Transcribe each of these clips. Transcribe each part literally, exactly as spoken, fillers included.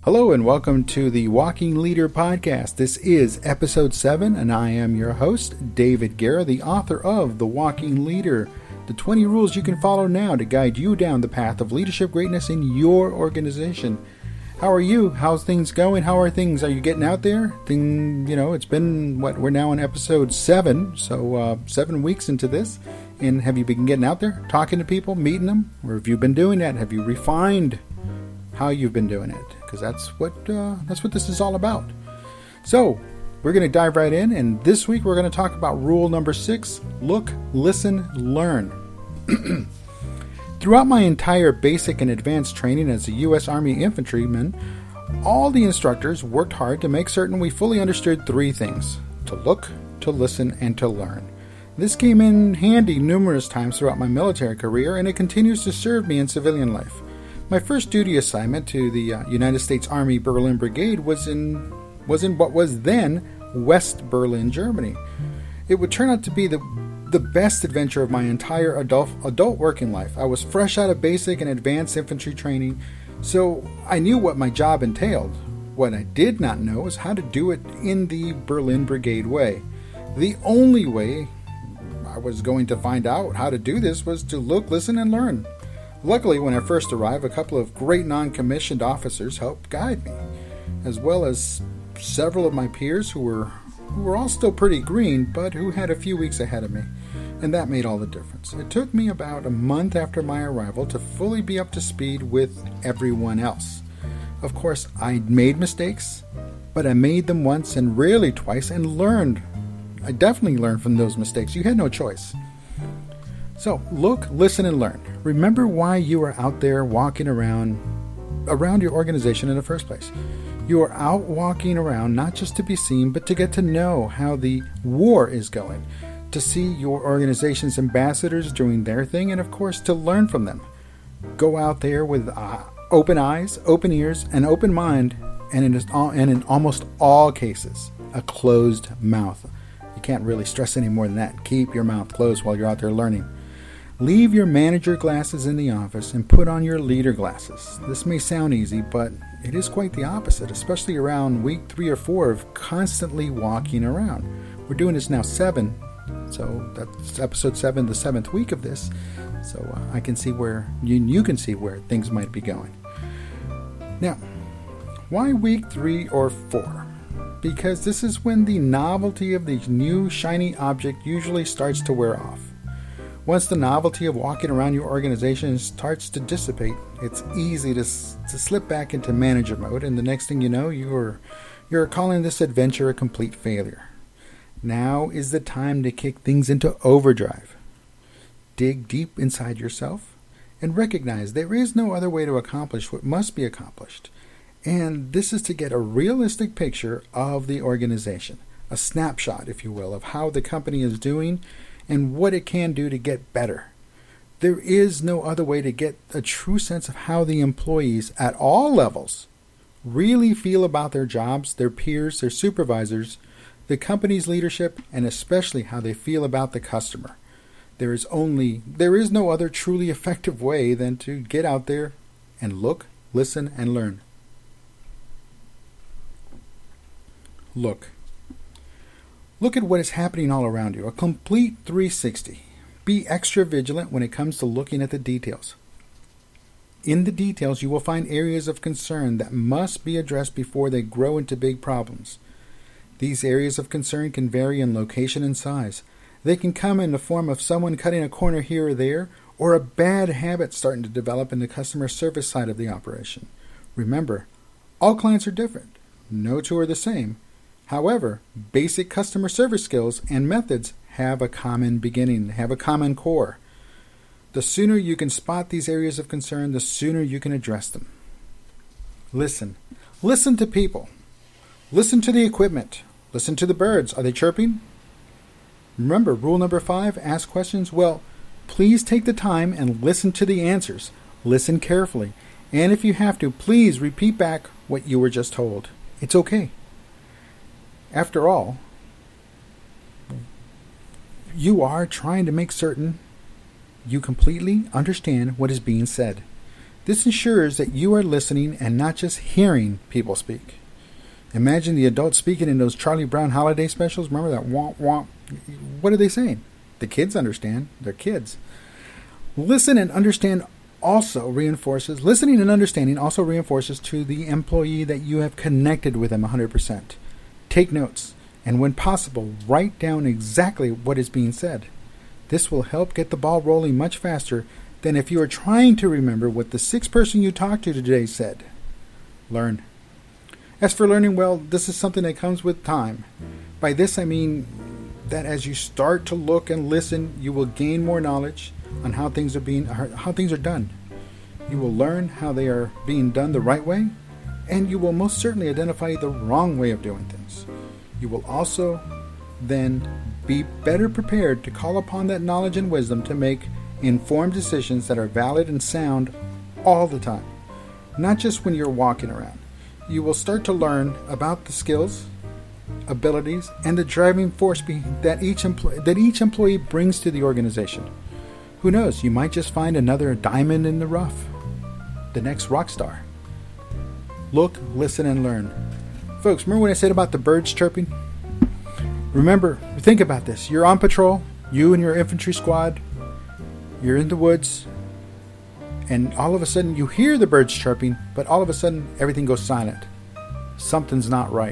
Hello and welcome to the Walking Leader Podcast. This is episode seven and I am your host, David Guerra, the author of The Walking Leader, the twenty rules you can follow now to guide you down the path of leadership greatness in your organization. How are you? How's things going? How are things? Are you getting out there? Thing, you know, it's been, what, we're now on episode seven, so uh, seven weeks into this. And have you been getting out there, talking to people, meeting them? Or have you been doing that? Have you refined how you've been doing it? Because that's what uh, that's what this is all about. So we're going to dive right in, and this week we're going to talk about rule number six: look, listen, learn. Throughout my entire basic and advanced training as a U S Army infantryman, all the instructors worked hard to make certain we fully understood three things: to look, to listen, and to learn. This came in handy numerous times throughout my military career, and it continues to serve me in civilian life. My first duty assignment to the uh, United States Army Berlin Brigade was in was in what was then West Berlin, Germany. It would turn out to be the the best adventure of my entire adult adult working life. I was fresh out of basic and advanced infantry training, so I knew what my job entailed. What I did not know is how to do it in the Berlin Brigade way. The only way I was going to find out how to do this was to look, listen, and learn. Luckily, when I first arrived, a couple of great non-commissioned officers helped guide me, as well as several of my peers who were who were all still pretty green, but who had a few weeks ahead of me, and that made all the difference. It took me about a month after my arrival to fully be up to speed with everyone else. Of course, I made mistakes, but I made them once and rarely twice, and learned. I definitely learned from those mistakes. You had no choice. So, look, listen, and learn. Remember why you are out there walking around around your organization in the first place. You are out walking around not just to be seen, but to get to know how the war is going, to see your organization's ambassadors doing their thing, and of course, to learn from them. Go out there with uh, open eyes, open ears, an open mind, and in, all, and in almost all cases, a closed mouth. You can't really stress any more than that. Keep your mouth closed while you're out there learning. Leave your manager glasses in the office and put on your leader glasses. This may sound easy, but it is quite the opposite, especially around week three or four of constantly walking around. We're doing this now seven, so that's episode seven, the seventh week of this. So uh, I can see where, you, you can see where things might be going. Now, why week three or four? Because this is when the novelty of the new shiny object usually starts to wear off. Once the novelty of walking around your organization starts to dissipate, it's easy to, to slip back into manager mode, and the next thing you know, you're, you're calling this adventure a complete failure. Now is the time to kick things into overdrive. Dig deep inside yourself and recognize there is no other way to accomplish what must be accomplished. And this is to get a realistic picture of the organization, a snapshot, if you will, of how the company is doing and what it can do to get better. There is no other way to get a true sense of how the employees at all levels really feel about their jobs, their peers, their supervisors, the company's leadership, and especially how they feel about the customer. There is only, there is no other truly effective way than to get out there and look, listen, and learn. Look. Look at what is happening all around you. A complete three sixty. Be extra vigilant when it comes to looking at the details. In the details, you will find areas of concern that must be addressed before they grow into big problems. These areas of concern can vary in location and size. They can come in the form of someone cutting a corner here or there, or a bad habit starting to develop in the customer service side of the operation. Remember, all clients are different. No two are the same. However, basic customer service skills and methods have a common beginning, have a common core. The sooner you can spot these areas of concern, the sooner you can address them. Listen. Listen to people. Listen to the equipment. Listen to the birds. Are they chirping? Remember, rule number five, ask questions. Well, please take the time and listen to the answers. Listen carefully. And if you have to, please repeat back what you were just told. It's okay. After all, you are trying to make certain you completely understand what is being said. This ensures that you are listening and not just hearing people speak. Imagine the adults speaking in those Charlie Brown holiday specials. Remember that womp womp? What are they saying? The kids understand. They're kids. Listen and understand also reinforces, listening and understanding also reinforces to the employee that you have connected with them one hundred percent. Take notes, and when possible, write down exactly what is being said. This will help get the ball rolling much faster than if you are trying to remember what the sixth person you talked to today said. Learn. As for learning, well, this is something that comes with time. By this I mean that as you start to look and listen, you will gain more knowledge on how things are being how things are done. You will learn how they are being done the right way, and you will most certainly identify the wrong way of doing things. You will also then be better prepared to call upon that knowledge and wisdom to make informed decisions that are valid and sound all the time, not just when you're walking around. You will start to learn about the skills, abilities, and the driving force that each employee that each employee brings to the organization. Who knows, you might just find another diamond in the rough, the next rock star. Look, listen, and learn. Folks, remember what I said about the birds chirping? Remember, think about this. You're on patrol, you and your infantry squad, you're in the woods, and all of a sudden you hear the birds chirping, but all of a sudden everything goes silent. Something's not right.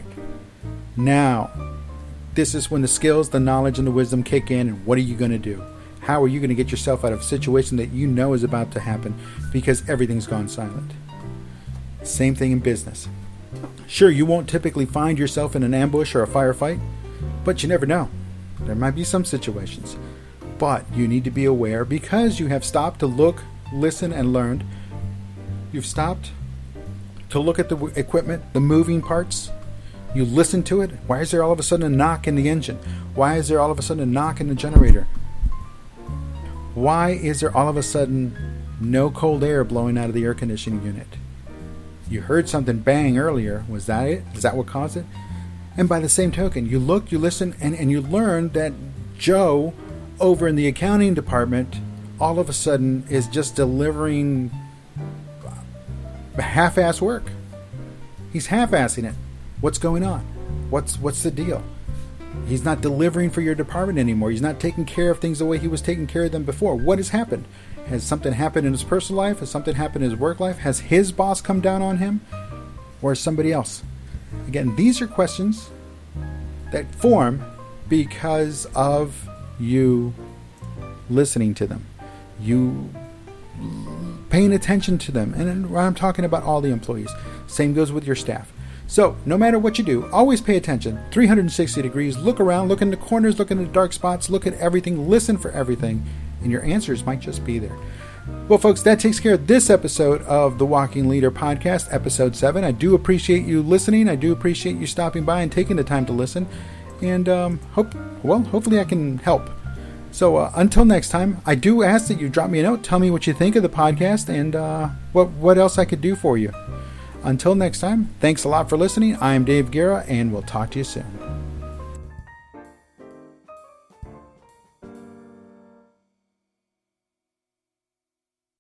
Now, this is when the skills, the knowledge, and the wisdom kick in, and what are you going to do? How are you going to get yourself out of a situation that you know is about to happen because everything's gone silent? Same thing in business. Sure, you won't typically find yourself in an ambush or a firefight, but you never know. There might be some situations. But you need to be aware because you have stopped to look, listen, and learned. You've stopped to look at the w- equipment, the moving parts. You listen to it. Why is there all of a sudden a knock in the engine? Why is there all of a sudden a knock in the generator? Why is there all of a sudden no cold air blowing out of the air conditioning unit? You heard something bang earlier. Was that it? Is that what caused it? And by the same token, you look, you listen, and, and you learn that Joe over in the accounting department all of a sudden is just delivering half-ass work. He's half-assing it. What's going on? What's what's the deal? He's not delivering for your department anymore. He's not taking care of things the way he was taking care of them before. What has happened? Has something happened in his personal life? Has something happened in his work life? Has his boss come down on him? Or somebody else? Again, these are questions that form because of you listening to them. You paying attention to them. And I'm talking about all the employees. Same goes with your staff. So, no matter what you do, always pay attention. three hundred sixty degrees. Look around. Look in the corners. Look in the dark spots. Look at everything. Listen for everything. And your answers might just be there. Well, folks, that takes care of this episode of the Walking Leader Podcast, episode seven. I do appreciate you listening. I do appreciate you stopping by and taking the time to listen. And um, hope, well, hopefully I can help. So uh, until next time, I do ask that you drop me a note. Tell me what you think of the podcast and uh, what, what else I could do for you. Until next time, thanks a lot for listening. I'm Dave Guerra, and we'll talk to you soon.